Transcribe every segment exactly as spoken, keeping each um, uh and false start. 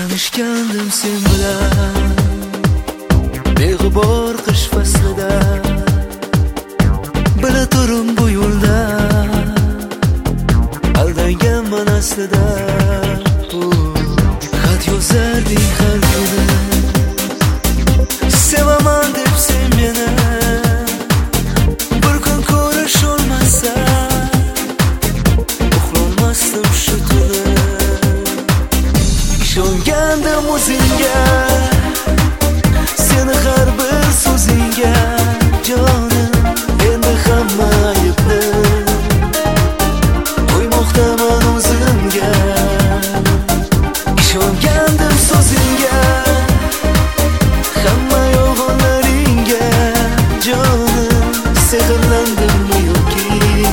Tanishgandim sen bilan beg'ubor qish faslida, bila turum bu yo'lda aldanganman aslida. Xat yozarding har kuni, sevaman deb sen meni. Bir kun ko'risholmasak uxlolmasdim shu tuni. Ishongandim o'zingga, seni har bir so'zingga. Jonim, endi hamma aybni qo'ymoqdaman o'zimga. Ishongandim so'zingga, hamma yolg'onlaringga. Jonim, sehrlandimmi yoki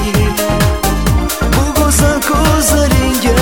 bu go'zal ko'zlaringga?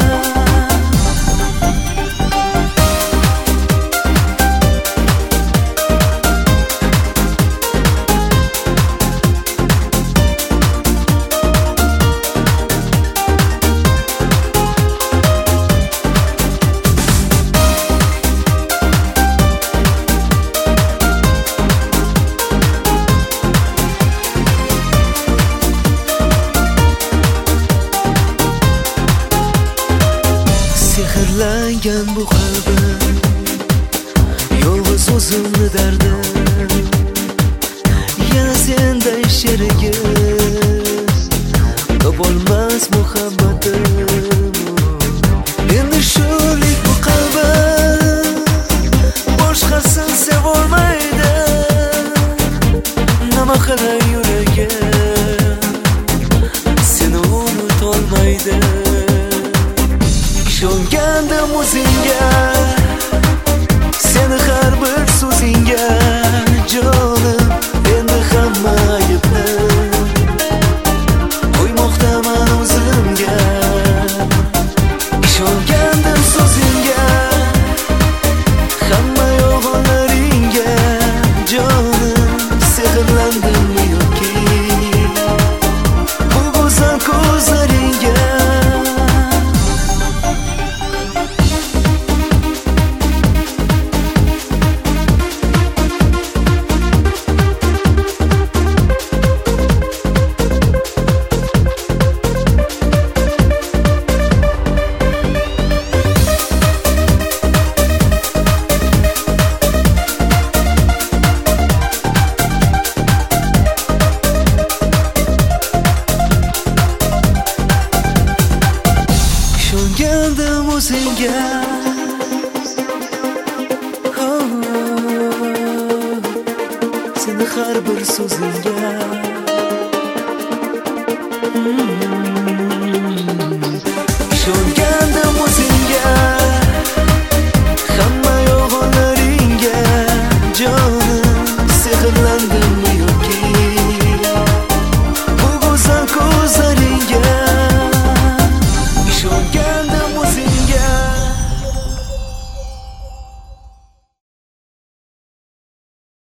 Sehrlangan bu qalbim, yolg'iz o'zimni dardim. Yana senday sherigim topolmas muhabbatim. Endi sho'rlik bu qalbim boshqasin sevolmaydi. Nima qilay yuragim seni unutolmaydi. Ishongandim o'zingga, seni har bir so'zingga. Jonim, endi hamma aybni qo'ymoqdaman o'zimga. Ishongandim so'zingga, hamma yolg'onlaringga. Jonim, sehrlandimmi yoki bu go'zal ko'zlaringga? Ishongandim o'zingga, oh, seni har bir so'zingga.